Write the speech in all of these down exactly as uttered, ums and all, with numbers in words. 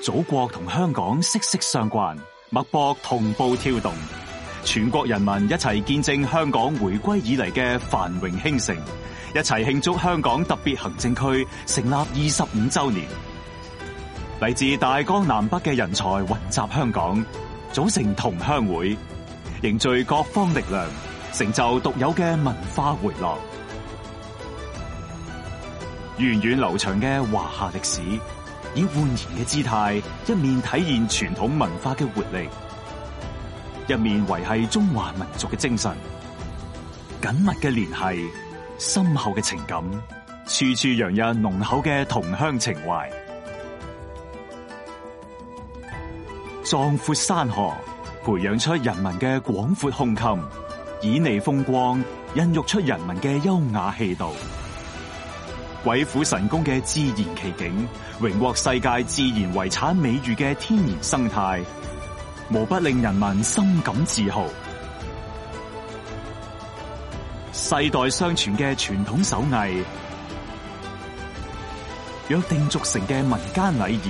祖國同香港息息相關，脈搏同步跳動，全國人民一齊見證香港回歸以嚟嘅繁榮興盛，一齊慶祝香港特別行政區成立二十五週年。嚟自大江南北嘅人才雲集香港，組成同鄉會，凝聚各方力量，成就獨有嘅文化回落。源遠流長嘅華夏歷史，以煥然嘅姿態，一面體現傳統文化嘅活力，一面維繫中華民族嘅精神。緊密嘅聯繫，深厚嘅情感，處處洋溢濃厚嘅同鄉情懷。壯闊山河，培養出人民嘅廣闊胸襟；旖旎風光，孕育出人民嘅優雅氣度。鬼斧神工嘅自然奇景，榮獲世界自然遺產美譽嘅天然生態，無不令人民深感自豪。世代相傳嘅傳統手藝，約定俗成嘅民間禮儀，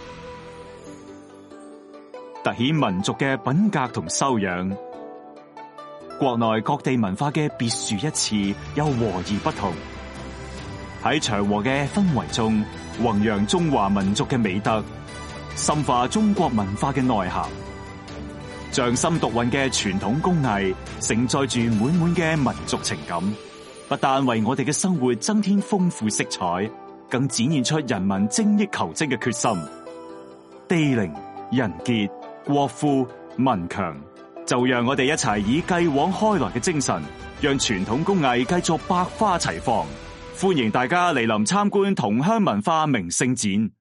凸顯民族嘅品格同修養。國內各地文化嘅別樹一幟，又和而不同。喺祥和嘅氛圍中，弘揚中華民族嘅美德，深化中國文化嘅內涵。匠心獨運嘅傳統工藝，承載住滿滿嘅民族情感，不但為我哋嘅生活增添豐富色彩，更展現出人民精益求精嘅決心。地靈人傑國富民強，就讓我哋一齊以繼往開來嘅精神，讓傳統工藝繼續百花齊放。歡迎大家嚟臨參觀同鄉文化名勝展。